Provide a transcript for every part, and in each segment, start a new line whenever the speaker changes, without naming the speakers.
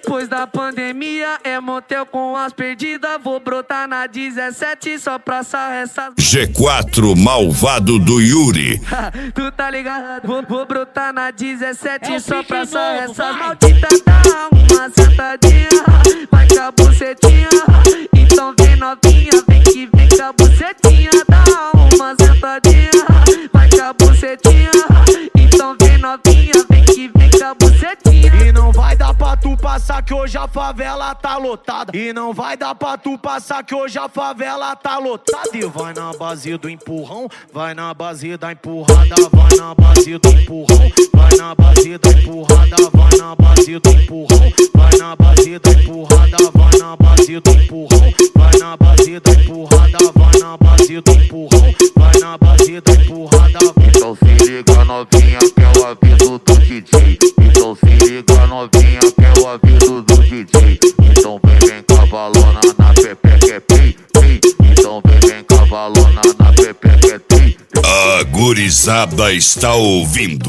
Depois da pandemia é motel com as perdidas. Vou brotar na 17 só pra sarrar essas...
G4 malvado do Yuri.
Tu tá ligado? Vou brotar na 17 só pra sarrar essas malditas. Dá uma sentadinha, vai com a bucetinha. Então vem novinha, vem que vem com a bucetinha. Dá uma sentadinha, vai com a bucetinha. Então vem novinha, vem que vem com a bucetinha.
E não vai dar pra tu passar que hoje a favela tá lotada. E não vai dar pra tu passar que hoje a favela tá lotada. E vai na base do empurrão, vai na base da empurrada, vai na base do empurrão, vai na base da empurrada, vai na base do empurrão, vai na base da empurrada, vai na base do empurrão, vai na base da empurrada, vai na base do empurrão, vai na base da empurrada.
Então se liga novinha que é o aviso do DJ. Então se liga novinha que é o aviso do DJ. Então vem cavalona na pepe que é pi, pi. Então vem cavalona na pepe que é pi.
A gurizada está ouvindo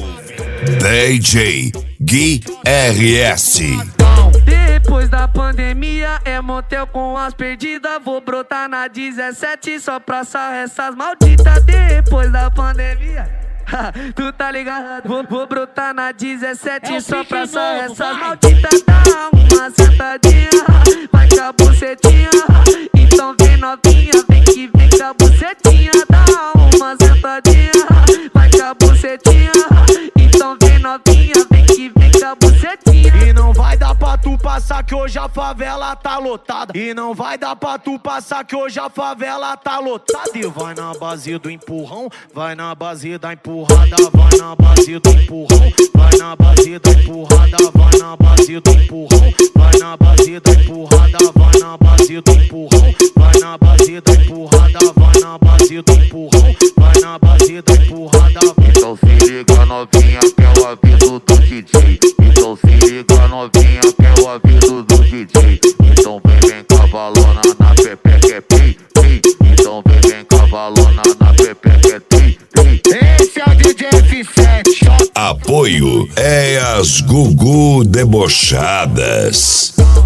DJ Gui RS.
Depois da pandemia é motel com as perdidas. Vou brotar na 17 só pra sarrar essas malditas. Depois da pandemia, tu tá ligado? Vou brotar na 17 só pra sarrar essas malditas. Dá uma sentadinha, vai com a bucetinha. Então vem novinha, vem que vem com a bucetinha. Dá uma sentadinha, vai com a bucetinha. Então vem novinha, vem que vem com a bucetinha.
E não vai dar pra tu passar que hoje a favela tá lotada. E não vai dar pra tu passar que hoje a favela tá lotada. E vai na base do empurrão, vai na base da empurrada, vai na base do empurrão, vai na base da empurrada, vai na base do empurrão, vai na base da empurrada, vai na base do empurrão, vai na base da empurrada, vai na base do empurrão, vai na base da empurrada.
Então se liga novinha que é o aviso do DJ. Então se liga novinha que é o aviso do DJ. Então vem cavalona na pepe que é pi, pi. Então vem cavalona na pepe que é pi, pi.
Esse é o DJ F7.
Apoio é as Gugu Debochadas.